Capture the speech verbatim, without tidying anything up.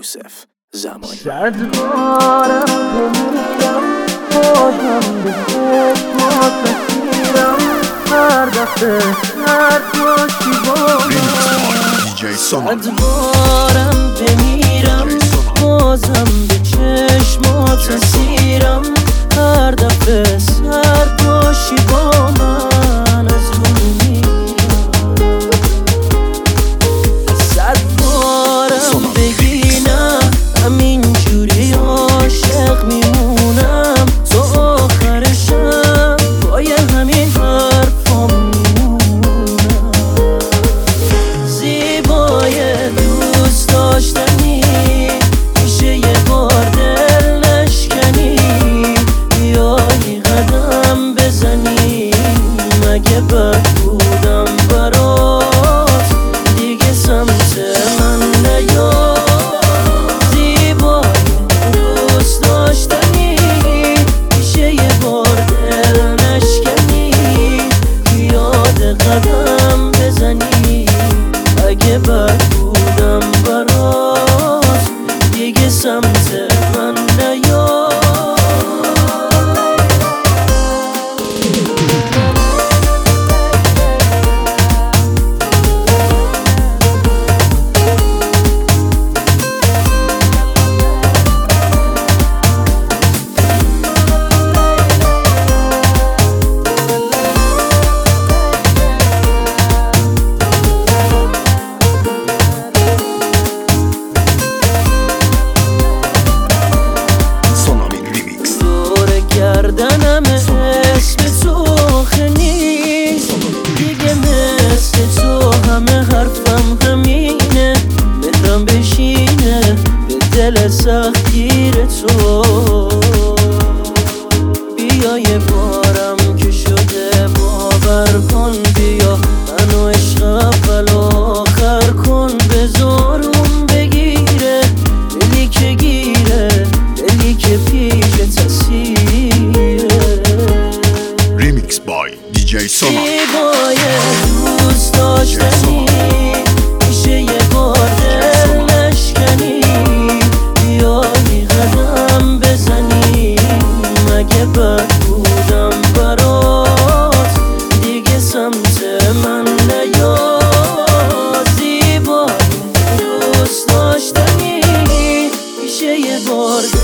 یوسف زمانی. شدوارم بمیرم بازم به چشمات بسیرم هر دفعه هر باشی با من. شدوارم بمیرم بازم به چشمات بسیرم هر دفعه سر باشی با من. از رو میرم صد بارم بگینم همینجوری عاشق میمونم تا آخرشم پای همین حرفام میمونم. زیبای دوست داشتنی میشه یه بار دل نشکنی بیایی قدم بزنی مگه بد بودم برات دیگه سمت من نیا. زیبای دوست داشتنی میشه یه بار دل نشکنی بیاد قدم بزنی اگه بد بودم برات دیگه سمت من نیا. گردنم اسم تو خنیست دیگه مثل تو همه حرفم همینه مهرم بشینه به دل سختگیر تو. بیا یه بارم که شده باور کن بیا منو عشق اول آخر کن بذارم بگیره دلی که گیره دلی که پیش تسیره. ریمیکس بای دی جی سونا. زیبای دوست داشتنی میشه یه بار دل نشکنی بیایی قدم بزنی مگه بد بودم برات دیگه سمت من نیا. زیبای دوست داشتنی میشه یه بار